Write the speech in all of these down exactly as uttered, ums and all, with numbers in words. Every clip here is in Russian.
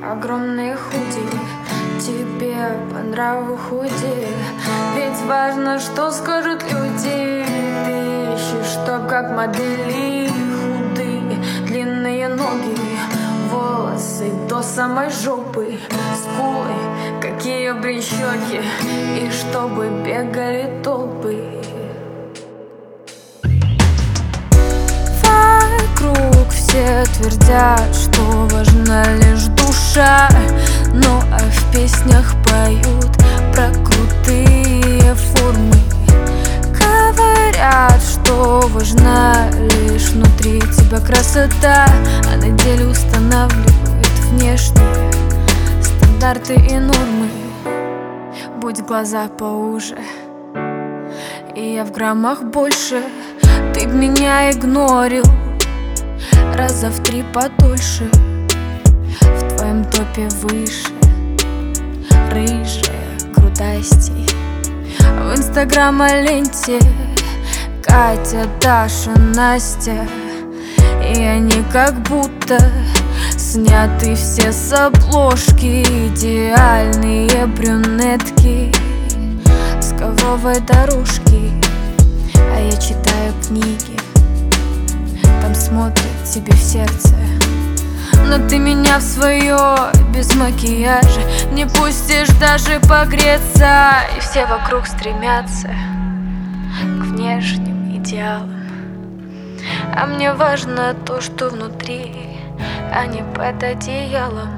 огромные худи, тебе по нраву худи. Ведь важно, что скажут люди. Ты ищешь, чтоб как модели, худые, длинные ноги, волосы до самой жопы, скулы, какие брещеки, и чтобы бегали толпы. Вокруг все твердят, что важна лишь душа, ну а в песнях поют про крутые формы. Говорят, что важна лишь внутри тебя красота, а на деле устанавливают внешние стандарты и нормы. Будь глаза поуже, и я в граммах больше. Ты б меня игнорил раза в три подольше. В твоем топе выше рыжая, крутая стиль. В инстаграм-ленте Катя, Даша, Настя, и они как будто сняты все с обложки. Идеальные брюнетки с ковровой дорожки. А я читаю книги, там смотрят тебе в сердце. Но ты меня в свое без макияжа не пустишь даже погреться. И все вокруг стремятся к внешним идеалам, а мне важно то, что внутри, а не под одеялом.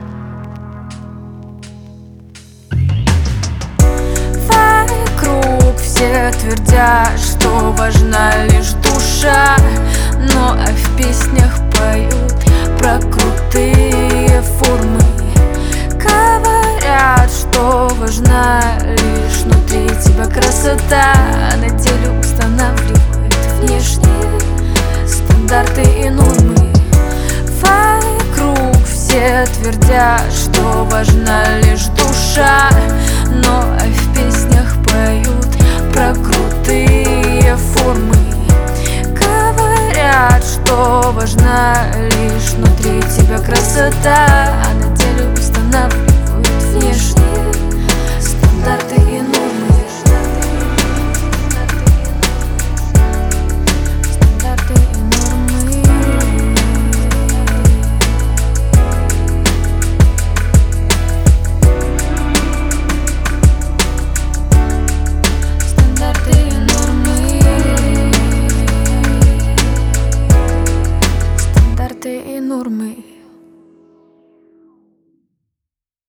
Вокруг все твердят, что важна лишь душа, ну а в песнях поют про крутые формы. Говорят, что важна лишь внутри тебя красота, а на деле устанавливают внешние стандарты и нормы. Вокруг все твердят, что важна лишь душа, но а в песнях поют про крутые формы. Говорят, что важна лишь внутри тебя красота,